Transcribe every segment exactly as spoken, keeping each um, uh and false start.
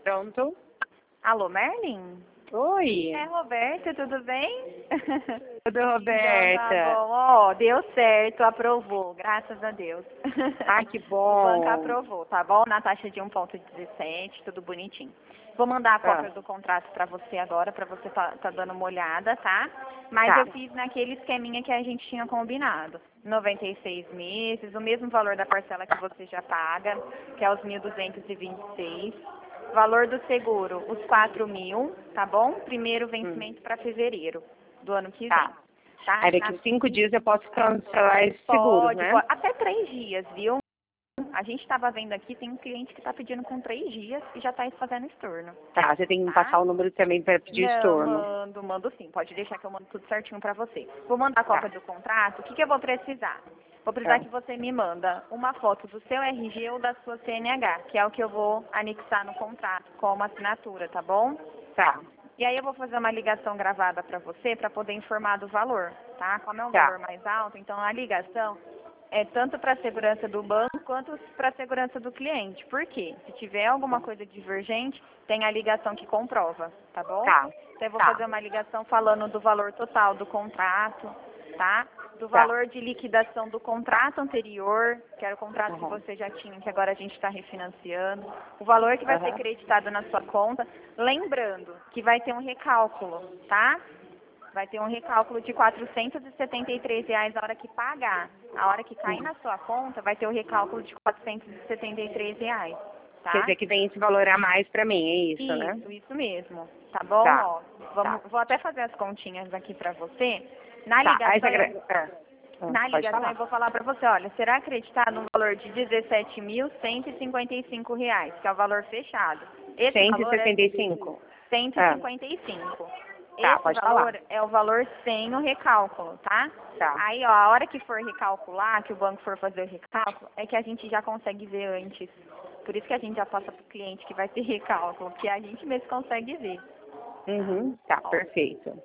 Pronto. Alô, Merlin? Oi. É, Roberta, tudo bem? Tudo, Então, Roberta? tá bom. Ó, deu certo, aprovou, graças a Deus. Ah, que O banco bom. aprovou, tá bom? Na taxa de um vírgula dezessete, tudo bonitinho. Vou mandar a cópia Ah, do contrato pra você agora, pra você tá, tá dando uma olhada, tá? Mas tá. eu fiz naquele esqueminha que a gente tinha combinado. noventa e seis meses, o mesmo valor da parcela que você já paga, que é os mil duzentos e vinte e seis. Valor do seguro, os quatro mil, tá bom? Primeiro Hum, vencimento para fevereiro do ano que vem, tá. tá? Aí daqui Na- cinco dias eu posso cancelar esse seguro, Pode, né? pode, até três dias, viu? A gente estava vendo aqui, tem um cliente que está pedindo com três dias e já está fazendo estorno, Tá, você tem que me tá? passar o número também para pedir Não, estorno. mando, mando sim. Pode deixar que eu mando tudo certinho pra você. Vou mandar a cópia Tá. do contrato. O que, que eu vou precisar? Vou precisar Ah, que você me manda uma foto do seu R G ou da sua C N H, que é o que eu vou anexar no contrato como assinatura, tá bom? tá, E aí eu vou fazer uma ligação gravada para você para poder informar do valor, tá? Como é um valor tá. mais alto, então a ligação é tanto para a segurança do banco quanto para a segurança do cliente. Por quê? Se tiver alguma coisa divergente, tem a ligação que comprova, tá bom? Tá, Então eu vou tá, fazer uma ligação falando do valor total do contrato, tá? Do tá. valor de liquidação do contrato anterior, que era o contrato que Uhum. você já tinha, que agora a gente está refinanciando. O valor que vai ser Aham. creditado na sua conta. Lembrando que vai ter um recálculo, tá? Vai ter um recálculo de quatrocentos e setenta e três reais a hora que pagar. A hora que cair Hum. na sua conta, vai ter o recálculo de quatrocentos e setenta e três reais, Quer tá? dizer que vem esse valor a mais pra mim, é isso, né? Isso, isso mesmo. Tá bom? Tá, Ó, vamos, tá, vou até fazer as continhas aqui pra você. Na tá. Aí você... ligação, eu, agra- ah, ah, na pode ligação eu falar. vou falar pra você, olha, será acreditado um valor de dezessete mil cento e cinquenta e cinco reais, que é o valor fechado. Esse cento e valor é sessenta e cinco. cento e Ah, cinquenta e cinco. tá, Esse pode falar. valor é o valor sem o recálculo, tá? Tá, Aí, ó, a hora que for recalcular, que o banco for fazer o recálculo, é que a gente já consegue ver antes. Por isso que a gente já passa pro cliente que vai ter recálculo, que a gente mesmo consegue ver. uhum, tá, Ó, perfeito.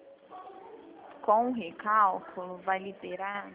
com o recálculo, vai liberar.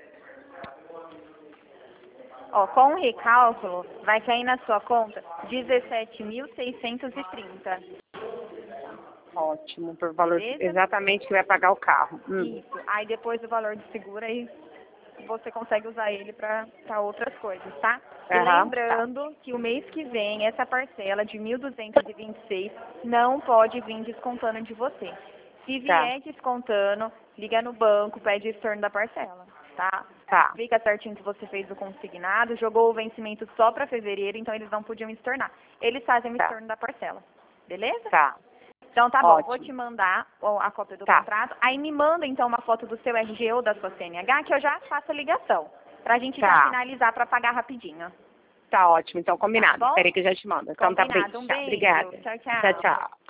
Ó, com o recálculo, vai cair na sua conta dezessete mil seiscentos e trinta. Ótimo, por valor Beleza? exatamente que vai pagar o carro. Hum. Isso. Aí depois o valor de seguro aí você consegue usar ele para outras coisas, tá? E Aham, tá, lembrando que o mês que vem essa parcela de mil duzentos e vinte e seis não pode vir descontando de você. Se tá, vier descontando, liga no banco, pede o estorno da parcela, tá? tá, Fica certinho que você fez o consignado, jogou o vencimento só para fevereiro, então eles não podiam estornar. Eles fazem o tá, estorno da parcela, beleza? tá, Então tá bom, vou te ótimo. mandar ó, a cópia do Tá, contrato. Aí me manda então uma foto do seu R G ou da sua C N H que eu já faço a ligação. Pra gente já tá, finalizar pra pagar rapidinho. tá ótimo, então Tá combinado. bom? Espera aí que eu já te mando. Então tá bem, Combinado. Um tchau, beijo. obrigada. Tchau, Tchau, tchau. tchau.